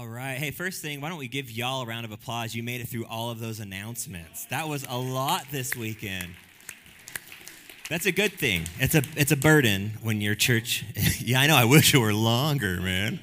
All right. Hey, first thing, why don't we give y'all a round of applause? You made it through all of those announcements. That was a lot this weekend. That's a good thing. It's a burden when your church, yeah, I know, I wish it were longer, man.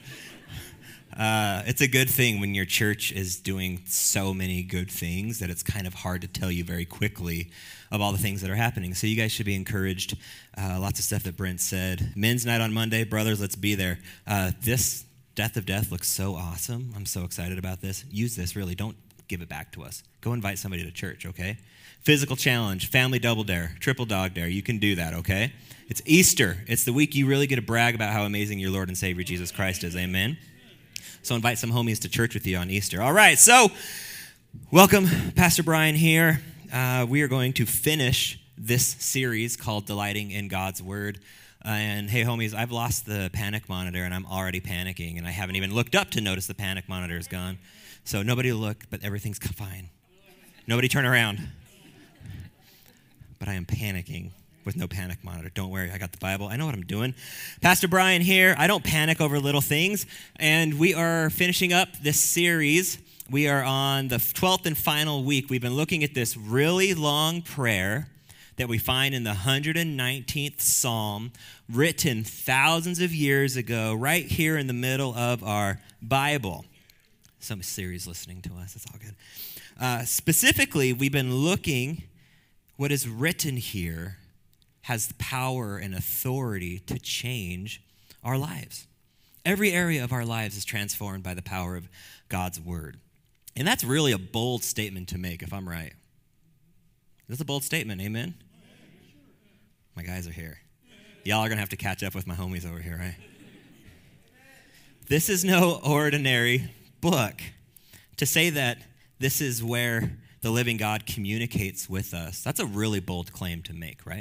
It's a good thing when your church is doing so many good things that it's kind of hard to tell you very quickly of all the things that are happening. So you guys should be encouraged. Lots of stuff that Brent said. Men's night on Monday. Brothers, let's be there. This Death of Death looks so awesome. I'm so excited about this. Use this, really. Don't give it back to us. Go invite somebody to church, okay? Physical challenge, family double dare, triple dog dare. You can do that, okay? It's Easter. It's the week you really get to brag about how amazing your Lord and Savior Jesus Christ is. Amen? So invite some homies to church with you on Easter. All right, so welcome, Pastor Brian here. We are going to finish this series called Delighting in God's Word. And hey, homies, I've lost the panic monitor, and I'm already panicking, and I haven't even looked up to notice the panic monitor is gone. So nobody look, but everything's fine. Nobody turn around. But I am panicking with no panic monitor. Don't worry, I got the Bible. I know what I'm doing. Pastor Brian here. I don't panic over little things. And we are finishing up this series. We are on the 12th and final week. We've been looking at this really long prayer that we find in the 119th Psalm, written thousands of years ago, right here in the middle of our Bible. Some series listening to us. It's all good. Specifically, we've been looking what is written here has the power and authority to change our lives. Every area of our lives is transformed by the power of God's word. And that's really a bold statement to make, if I'm right. That's a bold statement, amen? My guys are here. Y'all are going to have to catch up with my homies over here, right? This is no ordinary book. To say that this is where the living God communicates with us, that's a really bold claim to make, right?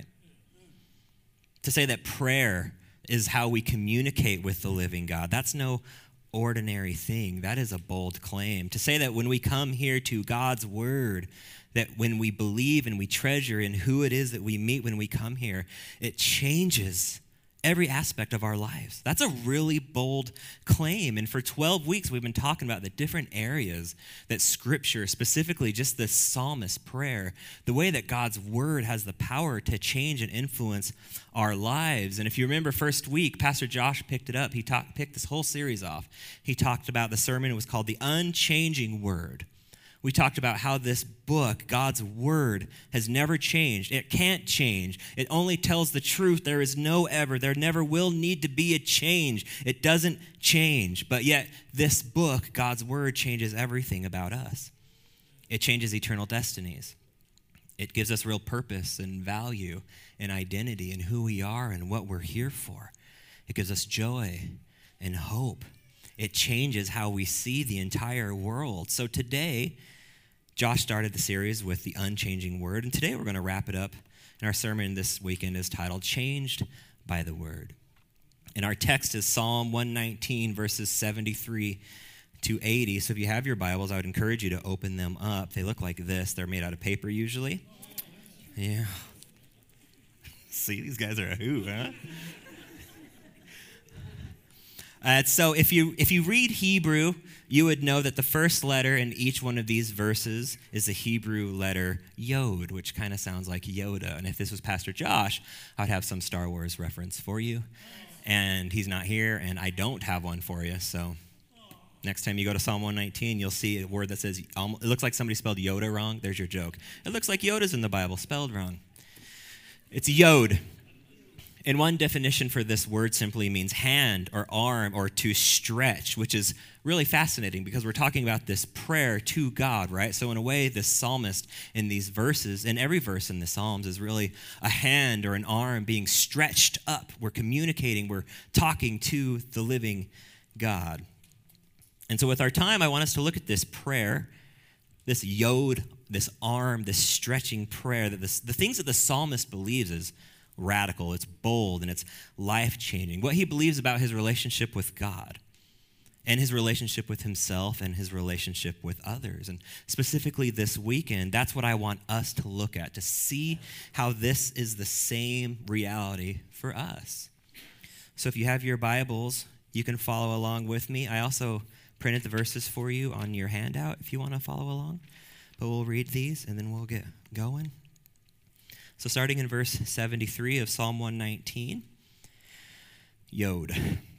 To say that prayer is how we communicate with the living God, that's no ordinary thing. That is a bold claim. To say that when we come here to God's word, that when we believe and we treasure in who it is that we meet when we come here, it changes every aspect of our lives. That's a really bold claim. And for 12 weeks, we've been talking about the different areas that Scripture, specifically just the psalmist prayer, the way that God's word has the power to change and influence our lives. And if you remember first week, Pastor Josh picked it up. He picked this whole series off. He talked about the sermon. It was called The Unchanging Word. We talked about how this book, God's word, has never changed. It can't change. It only tells the truth. There never will need to be a change. It doesn't change. But yet, this book, God's word, changes everything about us. It changes eternal destinies. It gives us real purpose and value and identity in who we are and what we're here for. It gives us joy and hope. It changes how we see the entire world. So today, Josh started the series with the unchanging word, and today we're going to wrap it up. And our sermon this weekend is titled, Changed by the Word. And our text is Psalm 119, verses 73 to 80. So if you have your Bibles, I would encourage you to open them up. They look like this. They're made out of paper usually. Yeah. See, these guys are a who, huh? So if you read Hebrew, you would know that the first letter in each one of these verses is the Hebrew letter Yod, which kind of sounds like Yoda. And if this was Pastor Josh, I'd have some Star Wars reference for you. And he's not here, and I don't have one for you. So next time you go to Psalm 119, you'll see a word that says, it looks like somebody spelled Yoda wrong. There's your joke. It looks like Yoda's in the Bible, spelled wrong. It's Yod. And one definition for this word simply means hand or arm or to stretch, which is really fascinating because we're talking about this prayer to God, right? So in a way, this psalmist in these verses, and every verse in the Psalms is really a hand or an arm being stretched up. We're communicating, we're talking to the living God. And so with our time, I want us to look at this prayer, this Yod, this arm, this stretching prayer, that the things that the psalmist believes is radical, it's bold, and it's life-changing. What he believes about his relationship with God and his relationship with himself and his relationship with others. And specifically this weekend, that's what I want us to look at, to see how this is the same reality for us. So if you have your Bibles, You can follow along with me. I also printed the verses for you on your handout if you want to follow along. But we'll read these and then we'll get going. So starting in verse 73 of Psalm 119, Yod.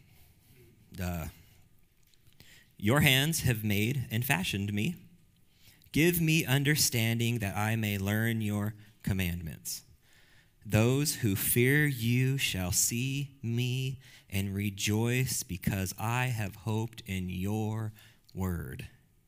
Your hands have made and fashioned me. Give me understanding that I may learn your commandments. Those who fear you shall see me and rejoice because I have hoped in your word.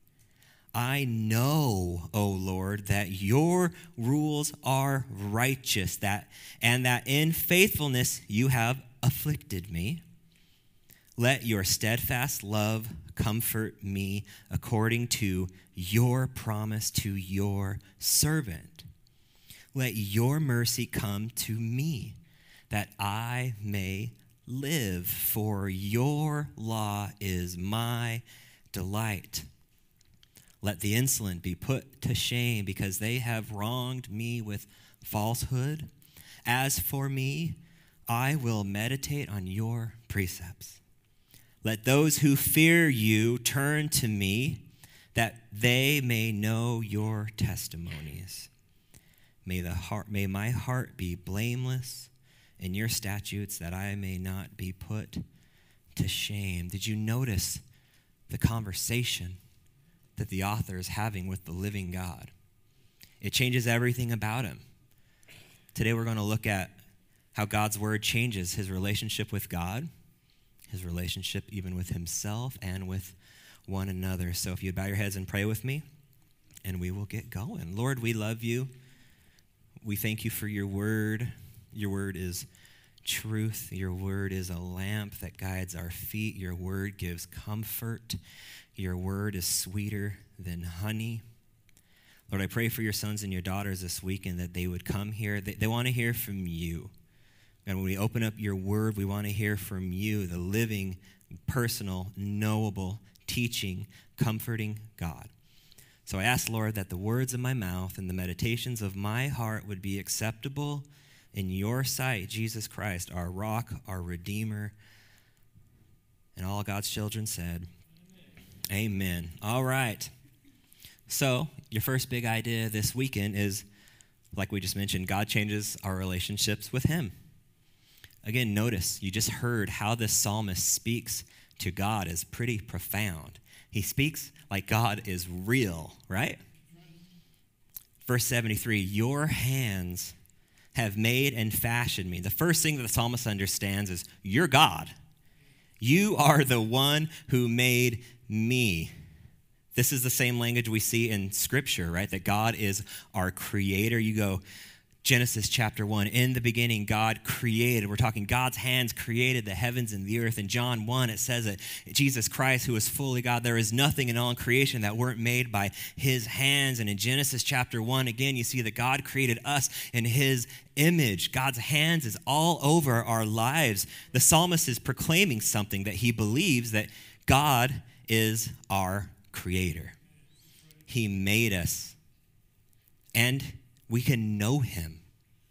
I know, O Lord, that your rules are righteous, and that in faithfulness you have afflicted me. Let your steadfast love comfort me according to your promise to your servant. Let your mercy come to me, that I may live, for your law is my delight. Let the insolent be put to shame, because they have wronged me with falsehood. As for me, I will meditate on your precepts. Let those who fear you turn to me, that they may know your testimonies. May my heart be blameless in your statutes, that I may not be put to shame. Did you notice the conversation that the author is having with the living God? It changes everything about him. Today we're going to look at how God's word changes his relationship with God, his relationship even with himself and with one another. So if you'd bow your heads and pray with me, and we will get going. Lord, we love you. We thank you for your word. Your word is truth. Your word is a lamp that guides our feet. Your word gives comfort. Your word is sweeter than honey. Lord, I pray for your sons and your daughters this weekend that they would come here. They want to hear from you. And when we open up your word, we want to hear from you, the living, personal, knowable, teaching, comforting God. So I ask, Lord, that the words of my mouth and the meditations of my heart would be acceptable in your sight, Jesus Christ, our rock, our redeemer. And all God's children said, Amen. All right. So your first big idea this weekend is, like we just mentioned, God changes our relationships with him. Again, notice, you just heard how this psalmist speaks to God is pretty profound. He speaks like God is real, right? Verse 73, your hands have made and fashioned me. The first thing that the psalmist understands is, you're God. You are the one who made me. This is the same language we see in Scripture, right? That God is our creator. You go, Genesis chapter 1, in the beginning, God created. We're talking God's hands created the heavens and the earth. In John 1, it says that Jesus Christ, who is fully God, there is nothing in all creation that weren't made by his hands. And in Genesis chapter 1, again, you see that God created us in his image. God's hands is all over our lives. The psalmist is proclaiming something, that he believes that God is our creator. He made us, and we can know him.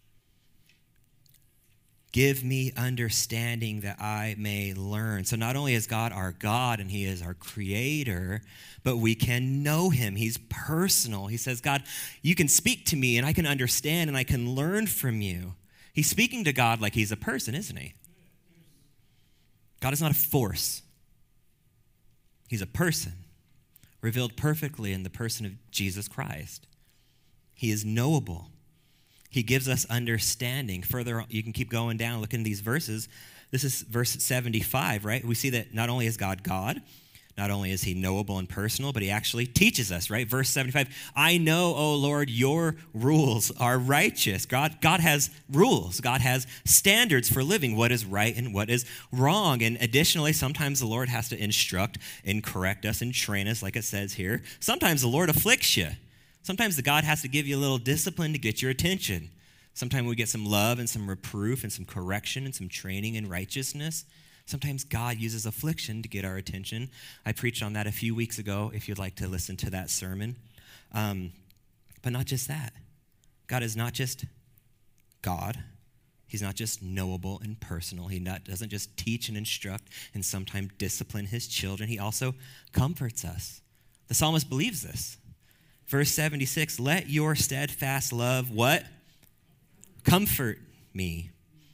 Give me understanding that I may learn. So not only is God our God and he is our creator, but we can know him. He's personal. He says, God, you can speak to me and I can understand and I can learn from you. He's speaking to God like he's a person, isn't he? God is not a force. He's a person, revealed perfectly in the person of Jesus Christ. He is knowable. He gives us understanding. Further, you can keep going down, look in these verses. This is verse 75, right? We see that not only is God God, not only is he knowable and personal, but he actually teaches us, right? Verse 75, I know, O Lord, your rules are righteous. God has rules. God has standards for living, what is right and what is wrong. And additionally, sometimes the Lord has to instruct and correct us and train us, like it says here. Sometimes the Lord afflicts you. Sometimes the God has to give you a little discipline to get your attention. Sometimes we get some love and some reproof and some correction and some training in righteousness. Sometimes God uses affliction to get our attention. I preached on that a few weeks ago, if you'd like to listen to that sermon. But not just that. God is not just God. He's not just knowable and personal. Doesn't just teach and instruct and sometimes discipline his children. He also comforts us. The psalmist believes this. Verse 76, let your steadfast love, what? Comfort me.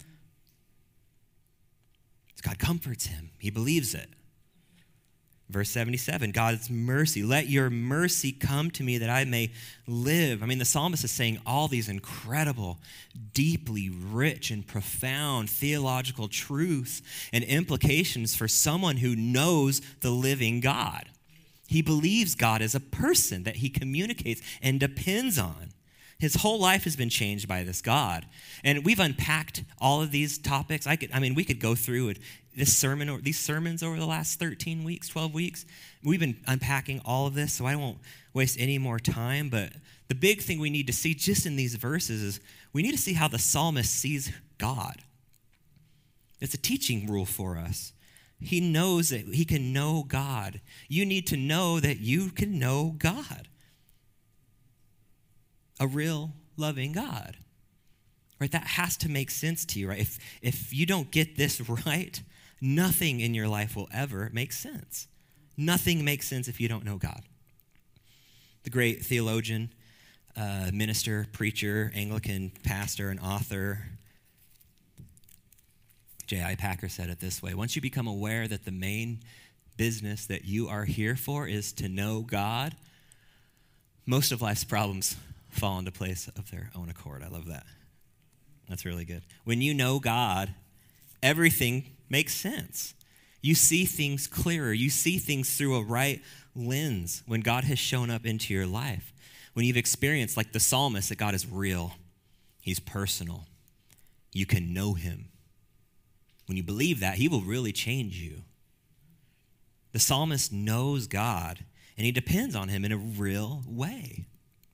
God comforts him. He believes it. Verse 77, God's mercy. Let your mercy come to me that I may live. I mean, the psalmist is saying all these incredible, deeply rich and profound theological truths and implications for someone who knows the living God. He believes God is a person that he communicates and depends on. His whole life has been changed by this God. And we've unpacked all of these topics. We could go through it. These sermons over the last 13 weeks, 12 weeks. We've been unpacking all of this, so I won't waste any more time. But the big thing we need to see just in these verses is we need to see how the psalmist sees God. It's a teaching rule for us. He knows that he can know God. You need to know that you can know God. A real loving God. Right? That has to make sense to you, right? If you don't get this right, nothing in your life will ever make sense. Nothing makes sense if you don't know God. The great theologian, minister, preacher, Anglican pastor, and author, J.I. Packer said it this way: once you become aware that the main business that you are here for is to know God, most of life's problems fall into place of their own accord. I love that. That's really good. When you know God, everything makes sense. You see things clearer. You see things through a right lens when God has shown up into your life. When you've experienced, like the psalmist, that God is real. He's personal. You can know him. When you believe that, he will really change you. The psalmist knows God, and he depends on him in a real way.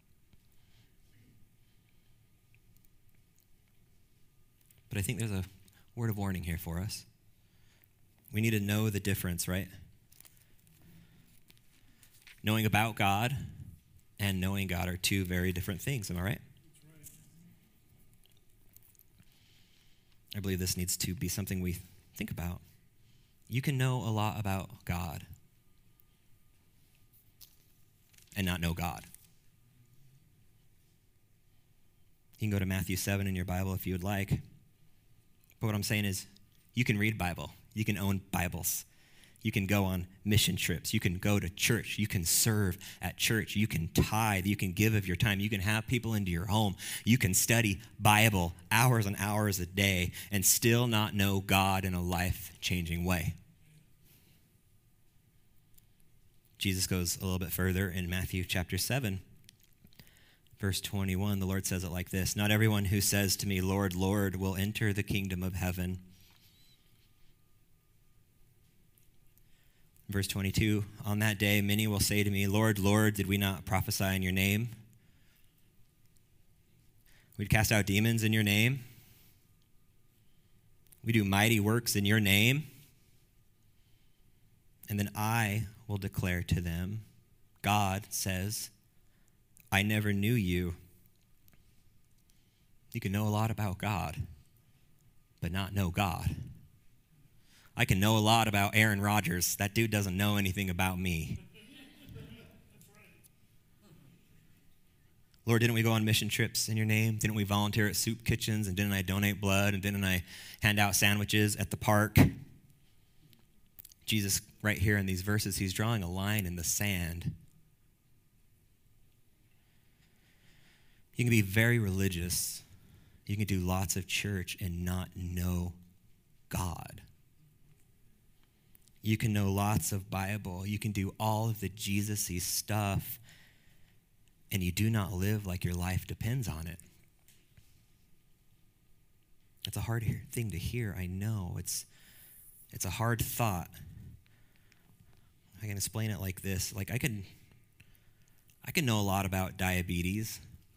But I think there's a word of warning here for us. We need to know the difference, right? Knowing about God and knowing God are two very different things. Am I right? I believe this needs to be something we think about. You can know a lot about God and not know God. You can go to Matthew 7 in your Bible if you would like. But what I'm saying is, you can read Bible. You can own Bibles. You can go on mission trips. You can go to church. You can serve at church. You can tithe. You can give of your time. You can have people into your home. You can study Bible hours and hours a day and still not know God in a life-changing way. Jesus goes a little bit further in Matthew chapter 7. Verse 21, the Lord says it like this: not everyone who says to me, Lord, Lord, will enter the kingdom of heaven. Verse 22, on that day, many will say to me, Lord, Lord, did we not prophesy in your name? We'd cast out demons in your name. We do mighty works in your name. And then I will declare to them, God says, I never knew you. You can know a lot about God, but not know God. I can know a lot about Aaron Rodgers. That dude doesn't know anything about me. Lord, didn't we go on mission trips in your name? Didn't we volunteer at soup kitchens? And didn't I donate blood? And didn't I hand out sandwiches at the park? Jesus, right here in these verses, he's drawing a line in the sand. You can be very religious. You can do lots of church and not know God. You can know lots of Bible. You can do all of the Jesus-y stuff, and you do not live like your life depends on it. It's a hard thing to hear, I know. It's a hard thought. I can explain it like this. Like I can know a lot about diabetes.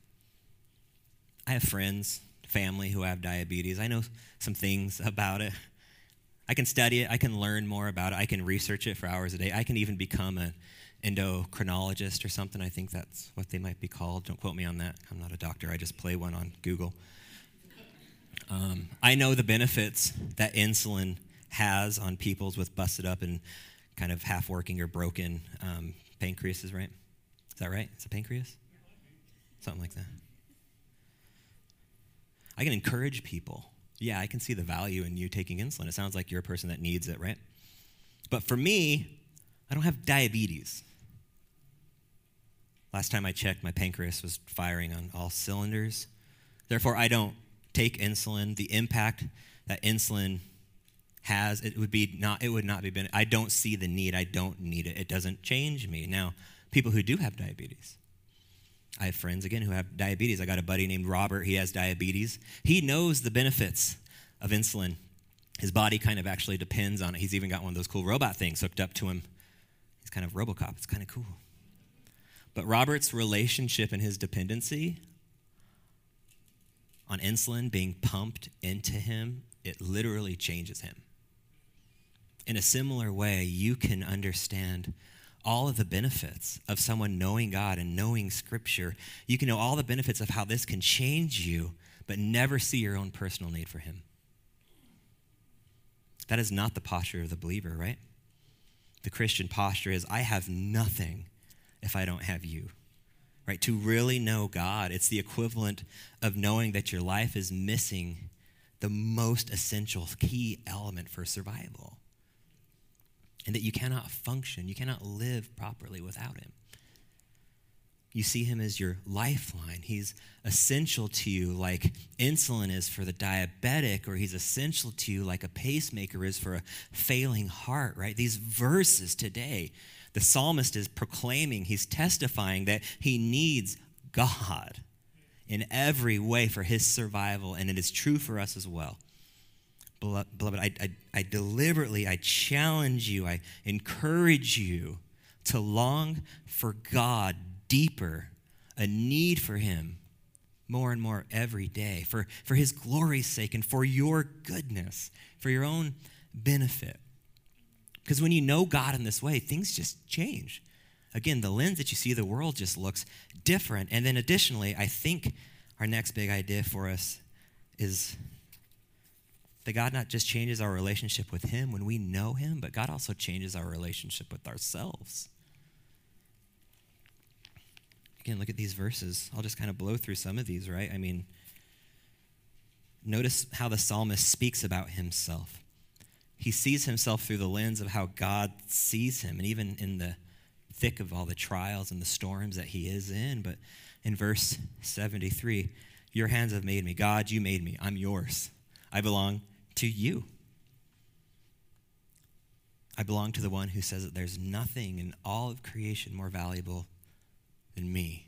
I have friends, family who have diabetes. I know some things about it. I can study it. I can learn more about it. I can research it for hours a day. I can even become an endocrinologist or something. I think that's what they might be called. Don't quote me on that. I'm not a doctor. I just play one on Google. I know the benefits that insulin has on people's with busted up and kind of half working or broken pancreases, right? Is that right? It's a pancreas? Something like that. I can encourage people. Yeah, I can see the value in you taking insulin. It sounds like you're a person that needs it, right? But for me, I don't have diabetes. Last time I checked, my pancreas was firing on all cylinders. Therefore, I don't take insulin. The impact that insulin has, it would not be, I don't see the need. I don't need it. It doesn't change me. Now, people who do have diabetes, I have friends, again, who have diabetes. I got a buddy named Robert. He has diabetes. He knows the benefits of insulin. His body kind of actually depends on it. He's even got one of those cool robot things hooked up to him. He's kind of RoboCop. It's kind of cool. But Robert's relationship and his dependency on insulin being pumped into him, it literally changes him. In a similar way, you can understand all of the benefits of someone knowing God and knowing Scripture. You can know all the benefits of how this can change you, but never see your own personal need for him. That is not the posture of the believer, right? The Christian posture is, I have nothing if I don't have you, right? To really know God, it's the equivalent of knowing that your life is missing the most essential key element for survival, and that you cannot function, you cannot live properly without him. You see him as your lifeline. He's essential to you like insulin is for the diabetic, or he's essential to you like a pacemaker is for a failing heart, right? These verses today, the psalmist is proclaiming, he's testifying that he needs God in every way for his survival, and it is true for us as well. Beloved, I deliberately, I challenge you, I encourage you to long for God deeper, a need for him more and more every day, for his glory's sake and for your goodness, for your own benefit. Because when you know God in this way, things just change. Again, the lens that you see the world just looks different. And then additionally, I think our next big idea for us is that God not just changes our relationship with him when we know him, but God also changes our relationship with ourselves. Again, look at these verses. I'll just kind of blow through some of these, right? I mean, notice how the psalmist speaks about himself. He sees himself through the lens of how God sees him, and even in the thick of all the trials and the storms that he is in. But in verse 73, your hands have made me. God, you made me. I'm yours. I belong to you. I belong to the one who says that there's nothing in all of creation more valuable than me.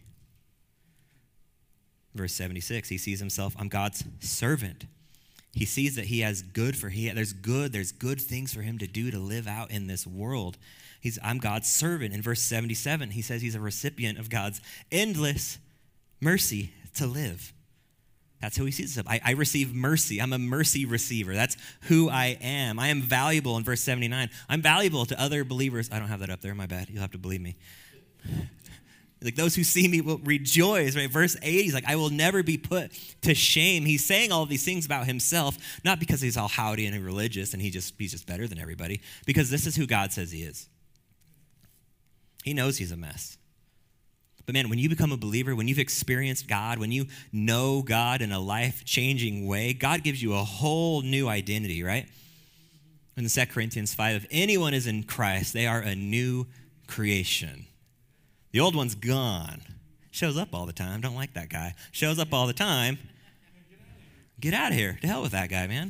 Verse 76, he sees himself, I'm God's servant. He sees that he has there's good things for him to do to live out in this world. I'm God's servant. In verse 77, he says he's a recipient of God's endless mercy to live. That's who he sees himself. I receive mercy. I'm a mercy receiver. That's who I am. I am valuable in verse 79. I'm valuable to other believers. I don't have that up there. My bad. You'll have to believe me. Like those who see me will rejoice, right? Verse 80, he's like, I will never be put to shame. He's saying all of these things about himself, not because he's all howdy and religious and he's just better than everybody, because this is who God says he is. He knows he's a mess. But man, when you become a believer, when you've experienced God, when you know God in a life-changing way, God gives you a whole new identity, right? In 2 Corinthians 5, if anyone is in Christ, they are a new creation. The old one's gone. Shows up all the time. Don't like that guy. Shows up all the time. Get out of here. To hell with that guy, man.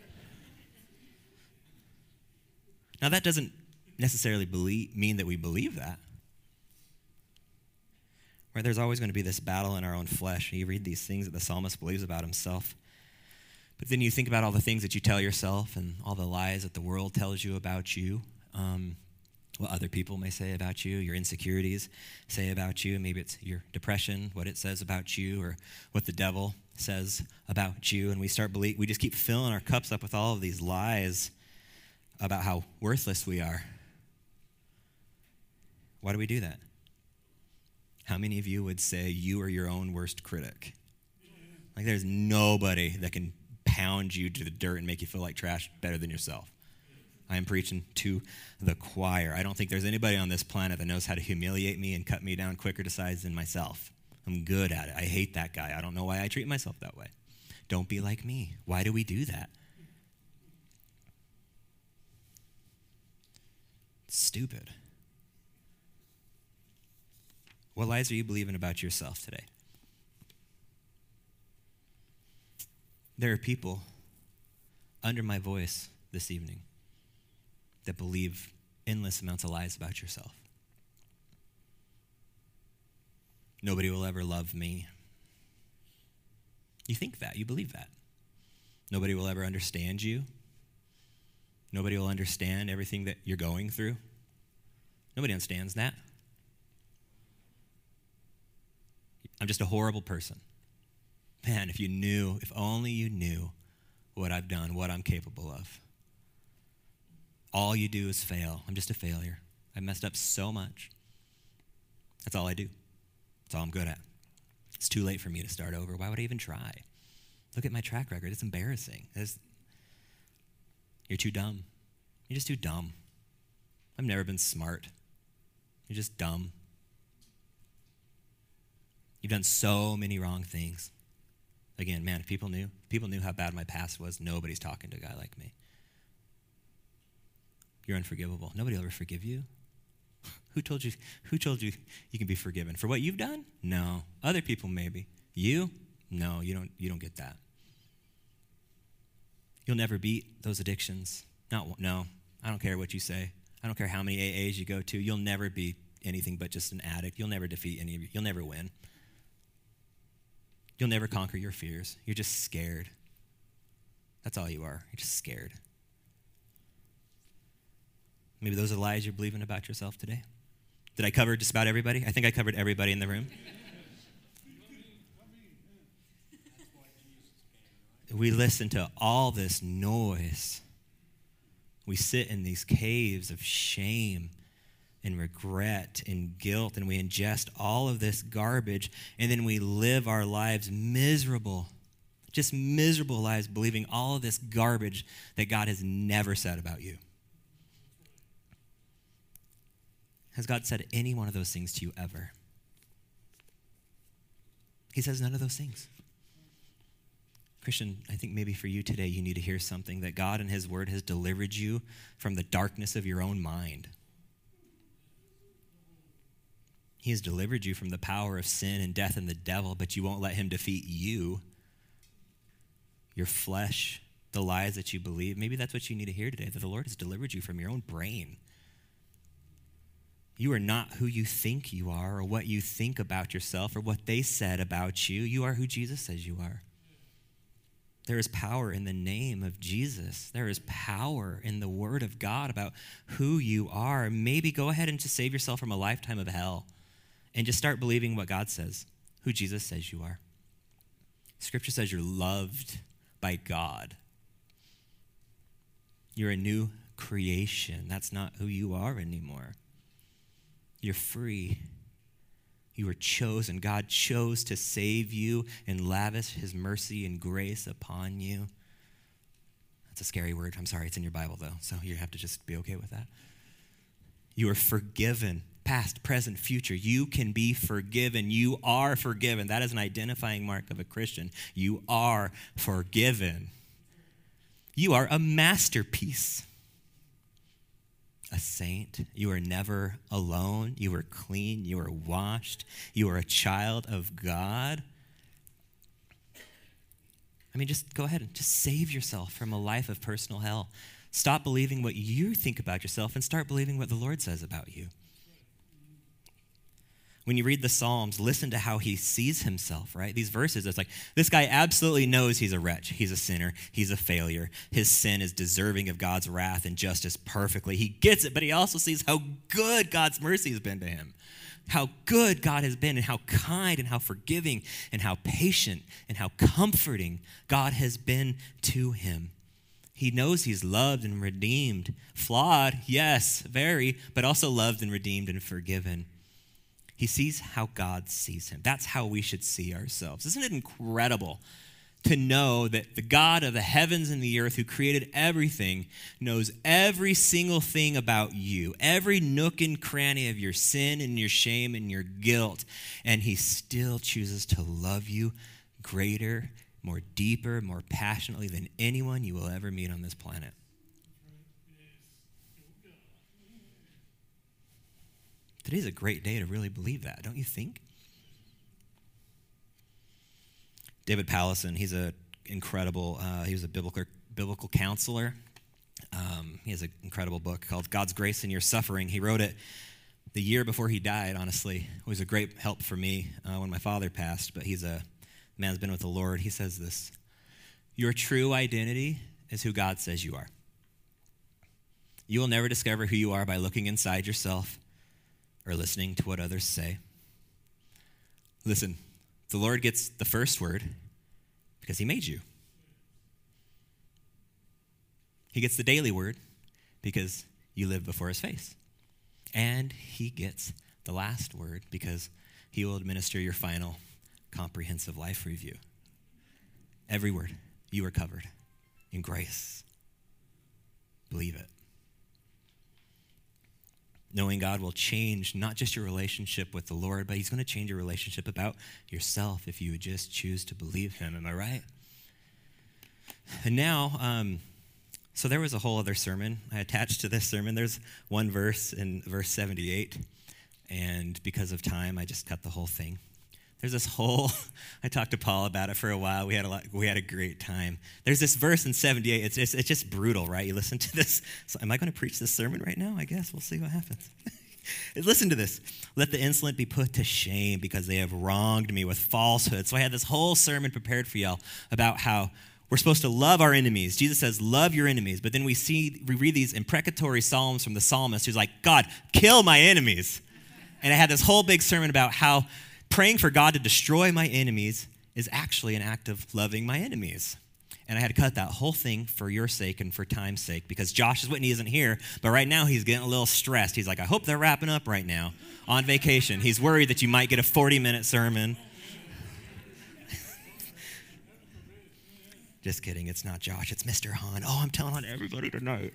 Now, that doesn't necessarily mean that we believe that. Right? There's always going to be this battle in our own flesh. You read these things that the psalmist believes about himself. But then you think about all the things that you tell yourself and all the lies that the world tells you about you. What other people may say about you, your insecurities say about you. Maybe it's your depression, what it says about you, or what the devil says about you. And we just keep filling our cups up with all of these lies about how worthless we are. Why do we do that? How many of you would say you are your own worst critic? Like there's nobody that can pound you to the dirt and make you feel like trash better than yourself. I am preaching to the choir. I don't think there's anybody on this planet that knows how to humiliate me and cut me down quicker to size than myself. I'm good at it. I hate that guy. I don't know why I treat myself that way. Don't be like me. Why do we do that? It's stupid. What lies are you believing about yourself today? There are people under my voice this evening that believe endless amounts of lies about yourself. Nobody will ever love me. You think that, you believe that. Nobody will ever understand you. Nobody will understand everything that you're going through. Nobody understands that. I'm just a horrible person. Man, if only you knew what I've done, what I'm capable of. All you do is fail. I'm just a failure. I messed up so much. That's all I do. That's all I'm good at. It's too late for me to start over. Why would I even try? Look at my track record. It's embarrassing. You're too dumb. You're just too dumb. I've never been smart. You're just dumb. You've done so many wrong things. Again, man, if people knew how bad my past was, nobody's talking to a guy like me. You're unforgivable. Nobody will ever forgive you. Who told you you can be forgiven? For what you've done? No. Other people maybe. You? No, you don't get that. You'll never beat those addictions. No, I don't care what you say. I don't care how many AAs you go to. You'll never be anything but just an addict. You'll never defeat any of you. You'll never win. You'll never conquer your fears. You're just scared. That's all you are. You're just scared. Maybe those are the lies you're believing about yourself today. Did I cover just about everybody? I think I covered everybody in the room. We listen to all this noise. We sit in these caves of shame and regret and guilt, and we ingest all of this garbage, and then we live our lives miserable, just miserable lives, believing all of this garbage that God has never said about you. Has God said any one of those things to you ever? He says none of those things. Christian, I think maybe for you today, you need to hear something, that God in his word has delivered you from the darkness of your own mind. He has delivered you from the power of sin and death and the devil, but you won't let him defeat you, your flesh, the lies that you believe. Maybe that's what you need to hear today, that the Lord has delivered you from your own brain. You are not who you think you are, or what you think about yourself, or what they said about you. You are who Jesus says you are. There is power in the name of Jesus. There is power in the word of God about who you are. Maybe go ahead and just save yourself from a lifetime of hell and just start believing what God says, who Jesus says you are. Scripture says you're loved by God. You're a new creation. That's not who you are anymore. You're free. You were chosen. God chose to save you and lavish his mercy and grace upon you. That's a scary word. I'm sorry, it's in your Bible though, so you have to just be okay with that. You are forgiven, past, present, future. You can be forgiven. You are forgiven. That is an identifying mark of a Christian. You are forgiven. You are a masterpiece. A saint. You are never alone. You are clean. You are washed. You are a child of God. I mean, just go ahead and just save yourself from a life of personal hell. Stop believing what you think about yourself and start believing what the Lord says about you. When you read the Psalms, listen to how he sees himself, right? These verses, it's like, this guy absolutely knows he's a wretch. He's a sinner. He's a failure. His sin is deserving of God's wrath and justice perfectly. He gets it, but he also sees how good God's mercy has been to him. How good God has been, and how kind and how forgiving and how patient and how comforting God has been to him. He knows he's loved and redeemed. Flawed, yes, very, but also loved and redeemed and forgiven. He sees how God sees him. That's how we should see ourselves. Isn't it incredible to know that the God of the heavens and the earth, who created everything, knows every single thing about you, every nook and cranny of your sin and your shame and your guilt, and he still chooses to love you greater, more deeper, more passionately than anyone you will ever meet on this planet. Today's a great day to really believe that, don't you think? David Powlison, he's an incredible, he was a biblical counselor. He has an incredible book called God's Grace in Your Suffering. He wrote it the year before he died, honestly. It was a great help for me when my father passed, but he's a man's been with the Lord. He says this: your true identity is who God says you are. You will never discover who you are by looking inside yourself or listening to what others say. Listen, the Lord gets the first word because he made you. He gets the daily word because you live before his face. And he gets the last word because he will administer your final comprehensive life review. Every word, you are covered in grace. Believe it. Knowing God will change not just your relationship with the Lord, but he's going to change your relationship about yourself if you would just choose to believe him. Am I right? And now, so there was a whole other sermon I attached to this sermon. There's one verse in verse 78, and because of time, I just cut the whole thing. There's this whole, I talked to Paul about it for a while. We had a great time. There's this verse in 78. It's just brutal, right? You listen to this. So am I going to preach this sermon right now? I guess we'll see what happens. Listen to this. Let the insolent be put to shame because they have wronged me with falsehood. So I had this whole sermon prepared for y'all about how we're supposed to love our enemies. Jesus says, love your enemies. But then we read these imprecatory psalms from the psalmist who's like, God, kill my enemies. And I had this whole big sermon about how praying for God to destroy my enemies is actually an act of loving my enemies. And I had to cut that whole thing for your sake and for time's sake because Josh's Whitney isn't here, but right now he's getting a little stressed. He's like, I hope they're wrapping up right now on vacation. He's worried that you might get a 40-minute sermon. Just kidding, it's not Josh, it's Mr. Hahn. Oh, I'm telling on everybody tonight.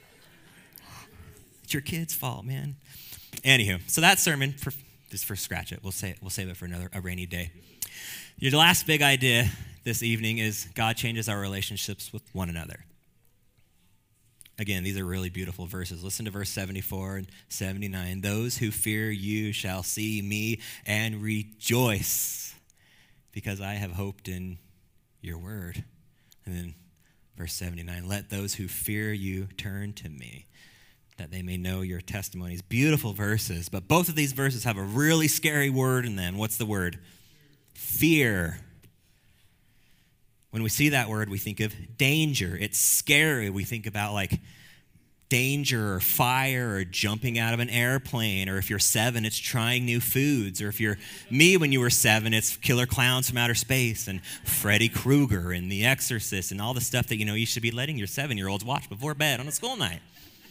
It's your kid's fault, man. Anywho, so that sermon, just for scratch it. We'll save it for a rainy day. Your last big idea this evening is God changes our relationships with one another. Again, these are really beautiful verses. Listen to verse 74 and 79. Those who fear you shall see me and rejoice because I have hoped in your word. And then verse 79, let those who fear you turn to me, that they may know your testimonies. Beautiful verses, but both of these verses have a really scary word in them. What's the word? Fear. When we see that word, we think of danger. It's scary. We think about like danger or fire or jumping out of an airplane, or if you're 7, it's trying new foods, or if you're me when you were 7, it's killer clowns from outer space and Freddy Krueger and The Exorcist and all the stuff that you should be letting your 7-year-olds watch before bed on a school night.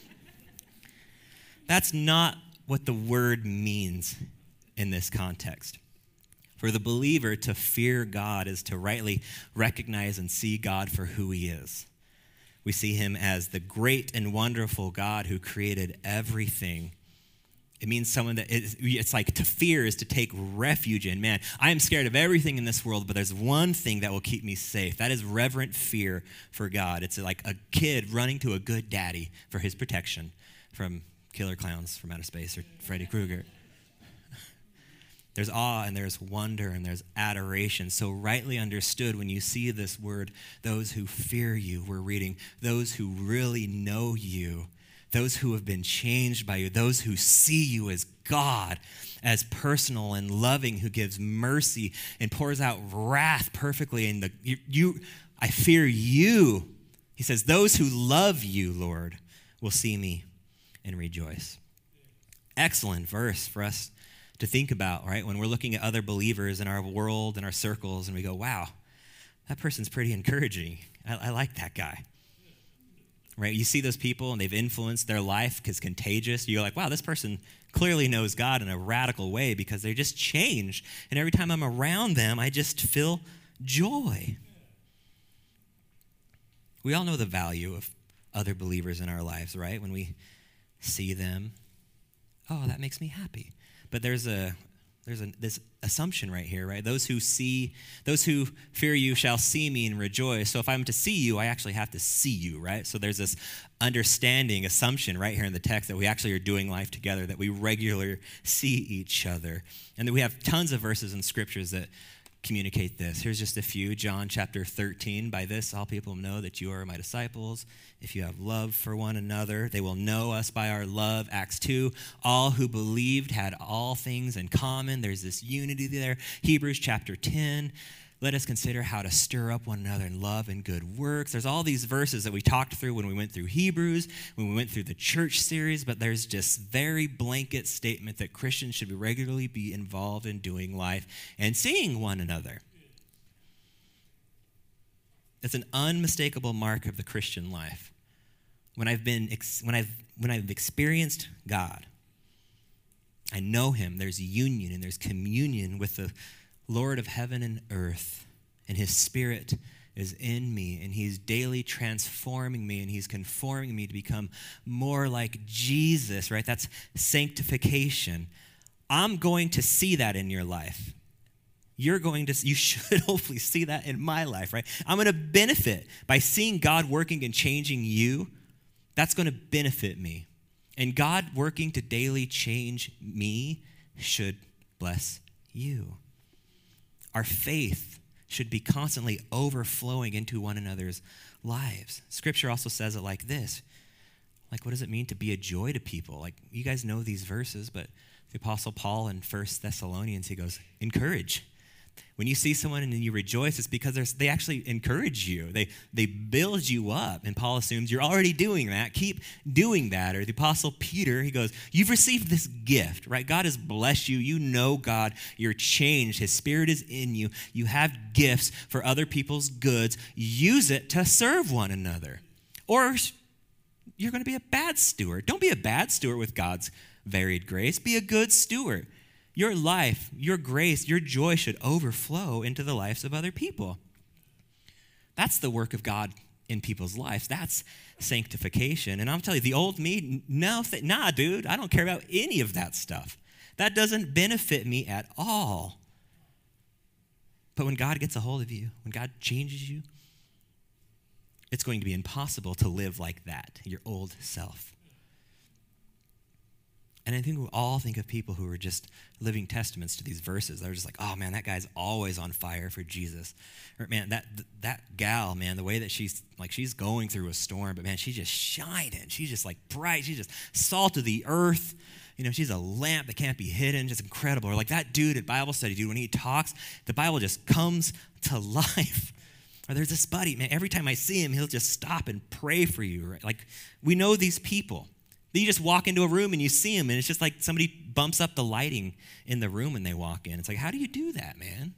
That's not what the word means in this context. For the believer, to fear God is to rightly recognize and see God for who he is. We see him as the great and wonderful God who created everything. It means someone that it's like to fear is to take refuge in. Man, I am scared of everything in this world, but there's one thing that will keep me safe. That is reverent fear for God. It's like a kid running to a good daddy for his protection from killer clowns from outer space or Freddy Krueger. There's awe and there's wonder and there's adoration. So rightly understood, when you see this word, those who fear you, we're reading, those who really know you, those who have been changed by you, those who see you as God, as personal and loving, who gives mercy and pours out wrath perfectly. And I fear you. He says, those who love you, Lord, will see me and rejoice. Excellent verse for us to think about, right? When we're looking at other believers in our world and our circles and we go, wow, that person's pretty encouraging. I like that guy, right? You see those people and they've influenced their life because contagious. You're like, wow, this person clearly knows God in a radical way because they just changed. And every time I'm around them, I just feel joy. We all know the value of other believers in our lives, right? When we see them, oh, that makes me happy. But there's this assumption right here, right? Those who fear you shall see me and rejoice. So if I'm to see you, I actually have to see you, right? So there's this understanding, assumption right here in the text that we actually are doing life together, that we regularly see each other. And that we have tons of verses in scriptures that communicate this. Here's just a few. John chapter 13, by this all people know that you are my disciples. If you have love for one another, they will know us by our love. Acts 2, all who believed had all things in common. There's this unity there. Hebrews chapter 10, let us consider how to stir up one another in love and good works. There's all these verses that we talked through when we went through Hebrews, when we went through the church series, but there's just very blanket statement that Christians should regularly be involved in doing life and seeing one another. It's an unmistakable mark of the Christian life. When I've experienced God, I know him, there's union and there's communion with the Lord of heaven and earth, and his Spirit is in me, and he's daily transforming me, and he's conforming me to become more like Jesus, right? That's sanctification. I'm going to see that in your life. You should hopefully see that in my life, right? I'm going to benefit by seeing God working and changing you. That's going to benefit me. And God working to daily change me should bless you. Our faith should be constantly overflowing into one another's lives. Scripture also says it like this. Like, what does it mean to be a joy to people? Like, you guys know these verses, but the Apostle Paul in 1 Thessalonians, he goes, encourage. When you see someone and you rejoice, it's because they actually encourage you. They build you up. And Paul assumes you're already doing that. Keep doing that. Or the Apostle Peter, he goes, you've received this gift, right? God has blessed you. You know God. You're changed. His Spirit is in you. You have gifts for other people's goods. Use it to serve one another. Or you're going to be a bad steward. Don't be a bad steward with God's varied grace. Be a good steward. Your life, your grace, your joy should overflow into the lives of other people. That's the work of God in people's lives. That's sanctification. And I'll tell you, the old me, nah, dude, I don't care about any of that stuff. That doesn't benefit me at all. But when God gets a hold of you, when God changes you, it's going to be impossible to live like that, your old self. And I think we all think of people who are just living testaments to these verses. They're just like, oh, man, that guy's always on fire for Jesus. Or, man, that gal, man, the way that she's going through a storm, but, man, she's just shining. She's just, like, bright. She's just salt of the earth. You know, she's a lamp that can't be hidden. Just incredible. Or like that dude at Bible study, dude, when he talks, the Bible just comes to life. Or there's this buddy, man, every time I see him, he'll just stop and pray for you. Right? Like, we know these people. You just walk into a room and you see them, and it's just like somebody bumps up the lighting in the room when they walk in. It's like, how do you do that, man?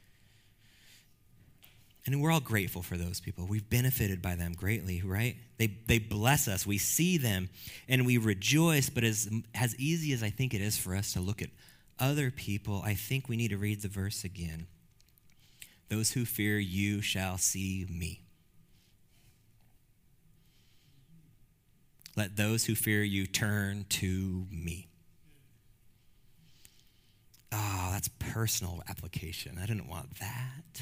And we're all grateful for those people. We've benefited by them greatly, right? They bless us. We see them, and we rejoice. But as easy as I think it is for us to look at other people, I think we need to read the verse again. Those who fear you shall see me. Let those who fear you turn to me. Oh, that's personal application. I didn't want that.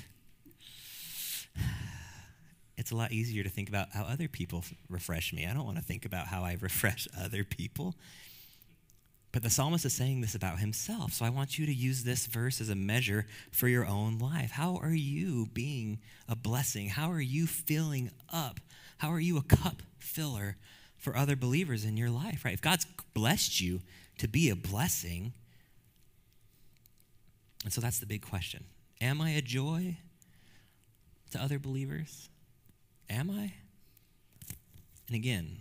It's a lot easier to think about how other people refresh me. I don't want to think about how I refresh other people. But the psalmist is saying this about himself. So I want you to use this verse as a measure for your own life. How are you being a blessing? How are you filling up? How are you a cup filler for other believers in your life, right? If God's blessed you to be a blessing, and so that's the big question. Am I a joy to other believers? Am I? And again,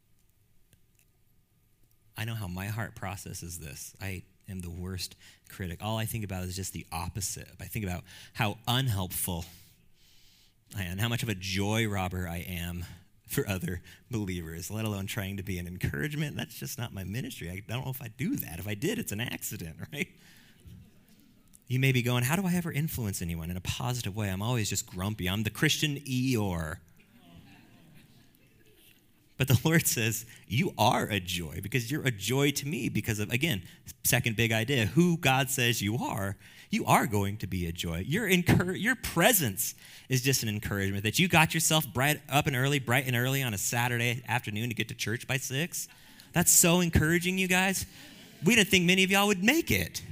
I know how my heart processes this. I am the worst critic. All I think about is just the opposite. I think about how unhelpful I am, how much of a joy robber I am for other believers, let alone trying to be an encouragement. That's just not my ministry. I don't know if I do that. If I did, it's an accident, right? You may be going, how do I ever influence anyone in a positive way? I'm always just grumpy. I'm the Christian Eeyore. But the Lord says, you are a joy because you're a joy to me because of, again, second big idea, who God says you are going to be a joy. Your presence is just an encouragement that you got yourself bright and early on a Saturday afternoon to get to church by 6. That's so encouraging, you guys. We didn't think many of y'all would make it.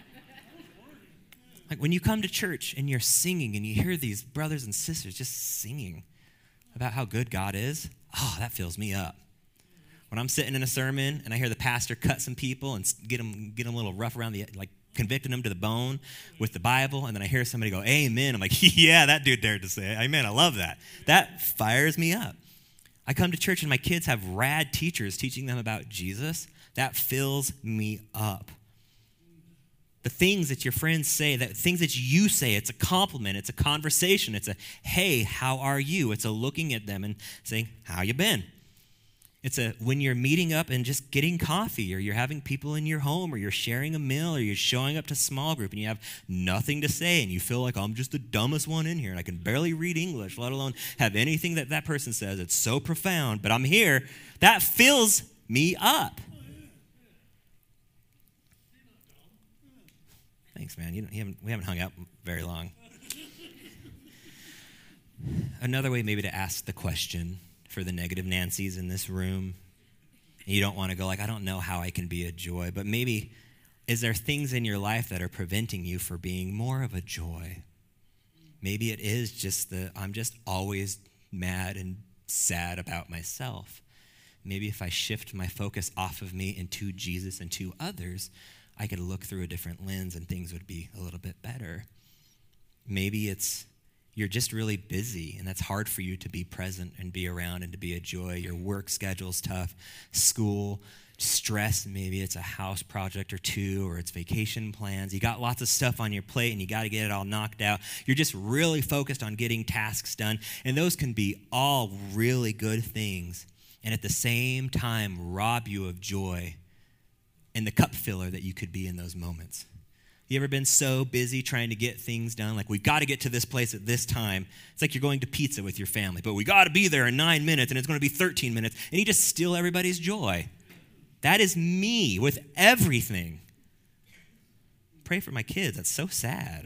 Like when you come to church and you're singing and you hear these brothers and sisters just singing about how good God is, oh, that fills me up. When I'm sitting in a sermon and I hear the pastor cut some people and get them a little rough around the, like convicting them to the bone with the Bible, and then I hear somebody go, amen. I'm like, yeah, that dude dared to say it. Amen, I love that. That fires me up. I come to church and my kids have rad teachers teaching them about Jesus. That fills me up. The things that your friends say, the things that you say, it's a compliment, it's a conversation, it's a, hey, how are you? It's a looking at them and saying, how you been? It's a, when you're meeting up and just getting coffee, or you're having people in your home, or you're sharing a meal, or you're showing up to small group and you have nothing to say and you feel like I'm just the dumbest one in here and I can barely read English, let alone have anything that person says. It's so profound, but I'm here. That fills me up. Thanks, man. We haven't hung out very long. Another way maybe to ask the question for the negative Nancys in this room. You don't want to go like, I don't know how I can be a joy, but maybe is there things in your life that are preventing you from being more of a joy? Maybe it is just I'm just always mad and sad about myself. Maybe if I shift my focus off of me into Jesus and to others, I could look through a different lens and things would be a little bit better. Maybe it's you're just really busy and that's hard for you to be present and be around and to be a joy. Your work schedule's tough, school, stress, maybe it's a house project or two, or it's vacation plans. You got lots of stuff on your plate and you got to get it all knocked out. You're just really focused on getting tasks done, and those can be all really good things and at the same time rob you of joy and the cup filler that you could be in those moments. You ever been so busy trying to get things done? Like, we've got to get to this place at this time. It's like you're going to pizza with your family, but we got to be there in 9 minutes, and it's going to be 13 minutes, and you just steal everybody's joy. That is me with everything. Pray for my kids. That's so sad.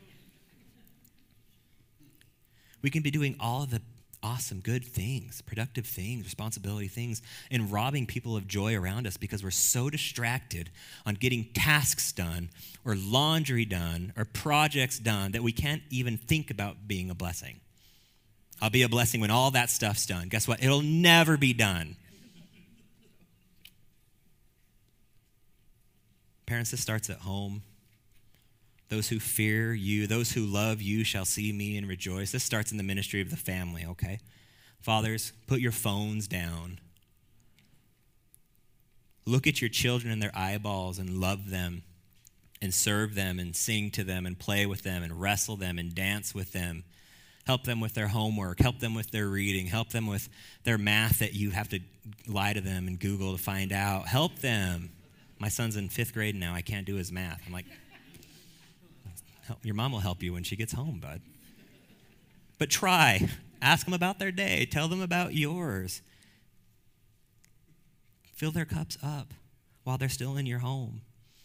We can be doing all of the awesome, good things, productive things, responsibility things, and robbing people of joy around us because we're so distracted on getting tasks done or laundry done or projects done that we can't even think about being a blessing. I'll be a blessing when all that stuff's done. Guess what? It'll never be done. Parents, this starts at home. Those who fear you, those who love you shall see me and rejoice. This starts in the ministry of the family, okay? Fathers, put your phones down. Look at your children in their eyeballs and love them and serve them and sing to them and play with them and wrestle them and dance with them. Help them with their homework. Help them with their reading. Help them with their math that you have to lie to them and Google to find out. Help them. My son's in 5th grade now. I can't do his math. I'm like, your mom will help you when she gets home, bud. But try. Ask them about their day. Tell them about yours. Fill their cups up while they're still in your home.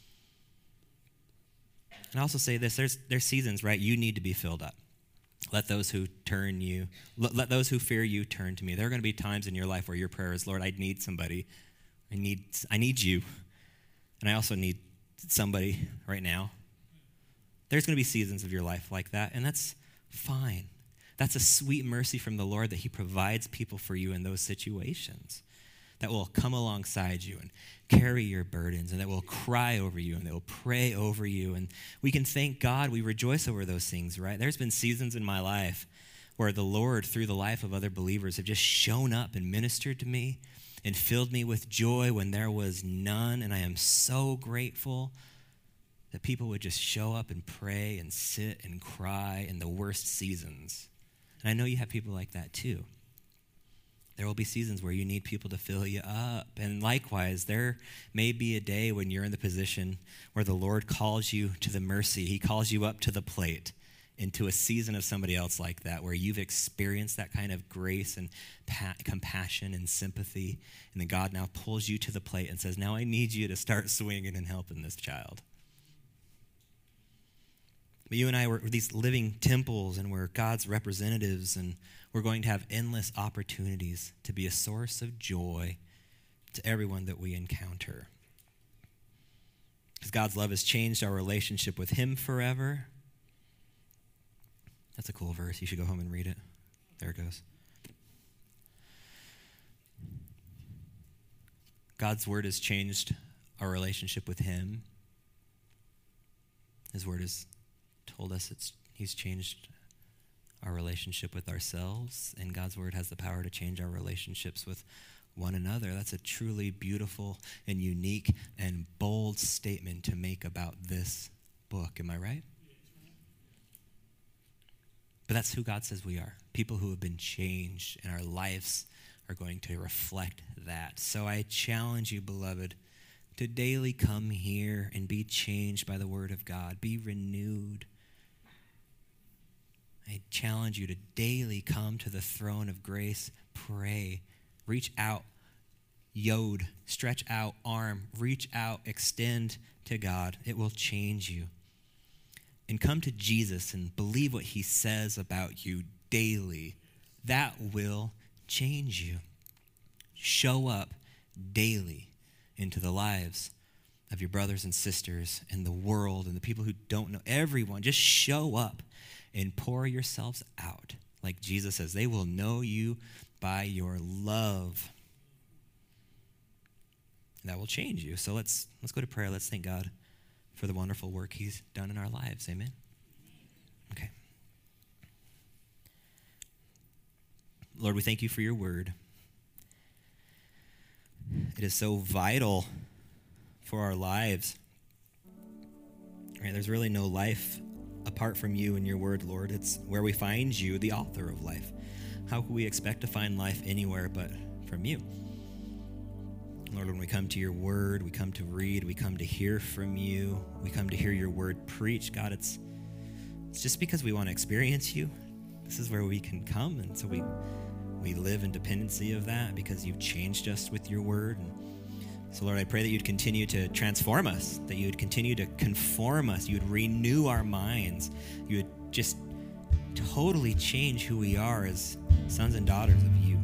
And I also say this, there's seasons, right? You need to be filled up. Let those who let those who fear you turn to me. There are going to be times in your life where your prayer is, Lord, I need somebody. I need you. And I also need somebody right now. There's going to be seasons of your life like that, and that's fine. That's a sweet mercy from the Lord that he provides people for you in those situations that will come alongside you and carry your burdens and that will cry over you and that will pray over you. And we can thank God. We rejoice over those things, right? There's been seasons in my life where the Lord, through the life of other believers, have just shown up and ministered to me and filled me with joy when there was none. And I am so grateful that people would just show up and pray and sit and cry in the worst seasons. And I know you have people like that too. There will be seasons where you need people to fill you up. And likewise, there may be a day when you're in the position where the Lord calls you to the mercy. He calls you up to the plate. into a season of somebody else like that, where you've experienced that kind of grace and compassion and sympathy, and then God now pulls you to the plate and says, now I need you to start swinging and helping this child. But you and I were these living temples, and we're God's representatives, and we're going to have endless opportunities to be a source of joy to everyone that we encounter. Because God's love has changed our relationship with him forever. That's a cool verse. You should go home and read it. There it goes. God's word has changed our relationship with him. His word has told us he's changed our relationship with ourselves, and God's word has the power to change our relationships with one another. That's a truly beautiful and unique and bold statement to make about this book. Am I right? But that's who God says we are. People who have been changed, and our lives are going to reflect that. So I challenge you, beloved, to daily come here and be changed by the word of God. Be renewed. I challenge you to daily come to the throne of grace, pray, reach out, yod, stretch out, arm, reach out, extend to God. It will change you. And come to Jesus and believe what he says about you daily. That will change you. Show up daily into the lives of your brothers and sisters and the world and the people who don't know. Everyone, just show up and pour yourselves out. Like Jesus says, they will know you by your love. And that will change you. So let's go to prayer. Let's thank God for the wonderful work he's done in our lives. Amen? Okay. Lord, we thank you for your word. It is so vital for our lives. Right? There's really no life apart from you and your word, Lord. It's where we find you, the author of life. How can we expect to find life anywhere but from you? Lord, when we come to your word, we come to read, we come to hear from you, we come to hear your word preached. God, it's just because we want to experience you. This is where we can come, and so we live in dependency of that because you've changed us with your word. And so, Lord, I pray that you'd continue to transform us, that you would continue to conform us, you would renew our minds, you would just totally change who we are as sons and daughters of you.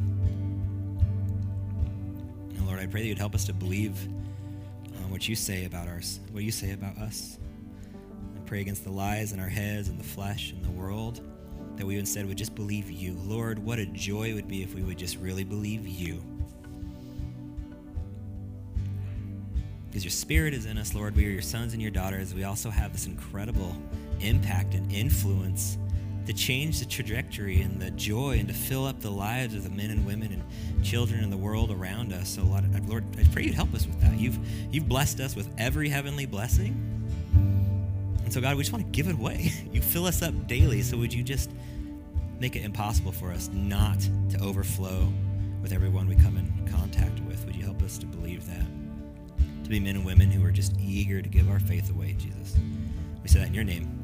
And Lord, I pray that you'd help us to believe what you say about what you say about us. I pray against the lies in our heads and the flesh and the world, that we instead would just believe you. Lord, what a joy it would be if we would just really believe you. Because your spirit is in us, Lord. We are your sons and your daughters. We also have this incredible impact and influence to change the trajectory and the joy and to fill up the lives of the men and women and children in the world around us. So, Lord, I pray you'd help us with that. You've blessed us with every heavenly blessing. And so, God, we just want to give it away. You fill us up daily, so would you just make it impossible for us not to overflow with everyone we come in contact with? Would you help us to believe that? To be men and women who are just eager to give our faith away, Jesus. We say that in your name.